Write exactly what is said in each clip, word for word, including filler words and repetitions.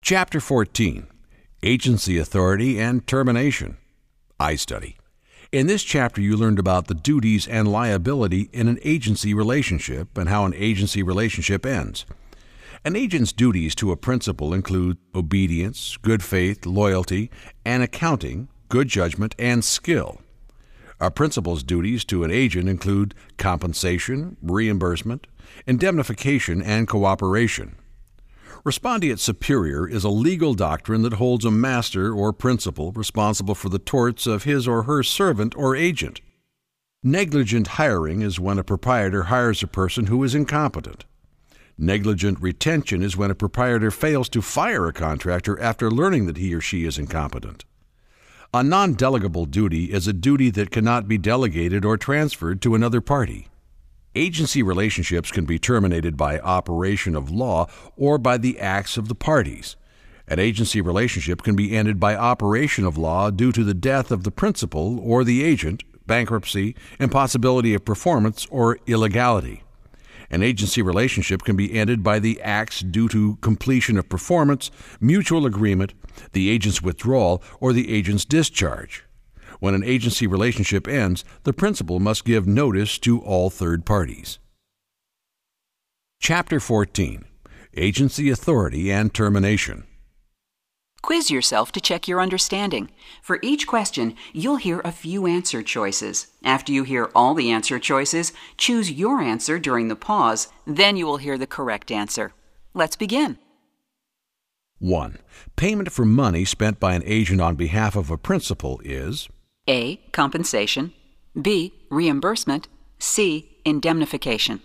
Chapter fourteen, Agency Authority and Termination, iStudy. In this chapter, you learned about the duties and liability in an agency relationship and how an agency relationship ends. An agent's duties to a principal include obedience, good faith, loyalty, and accounting, good judgment, and skill. A principal's duties to an agent include compensation, reimbursement, indemnification, and cooperation. Respondeat superior is a legal doctrine that holds a master or principal responsible for the torts of his or her servant or agent. Negligent hiring is when a proprietor hires a person who is incompetent. Negligent retention is when a proprietor fails to fire a contractor after learning that he or she is incompetent. A non-delegable duty is a duty that cannot be delegated or transferred to another party. Agency relationships can be terminated by operation of law or by the acts of the parties. An agency relationship can be ended by operation of law due to the death of the principal or the agent, bankruptcy, impossibility of performance, or illegality. An agency relationship can be ended by the acts due to completion of performance, mutual agreement, the agent's withdrawal, or the agent's discharge. When an agency relationship ends, the principal must give notice to all third parties. Chapter fourteen, Agency Authority and Termination. Quiz yourself to check your understanding. For each question, you'll hear a few answer choices. After you hear all the answer choices, choose your answer during the pause. Then you will hear the correct answer. Let's begin. one. Payment for money spent by an agent on behalf of a principal is A. Compensation. B. Reimbursement. C. Indemnification.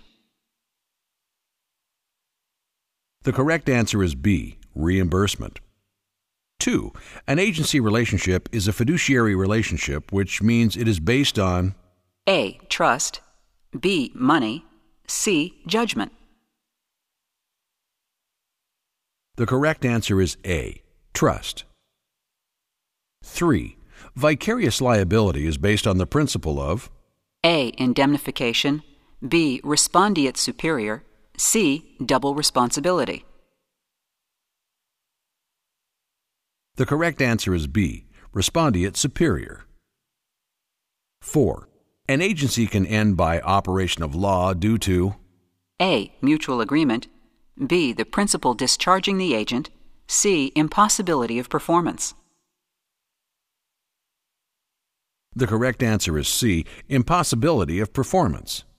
The correct answer is B. Reimbursement. two. An agency relationship is a fiduciary relationship, which means it is based on A. Trust. B. Money. C. Judgment. The correct answer is A. Trust. three. Vicarious liability is based on the principle of A. Indemnification. B. Respondeat superior. C. Double responsibility. The correct answer is B. Respondeat superior. four. An agency can end by operation of law due to A. Mutual agreement. B. The principal discharging the agent. C. Impossibility of performance. The correct answer is C. Impossibility of performance.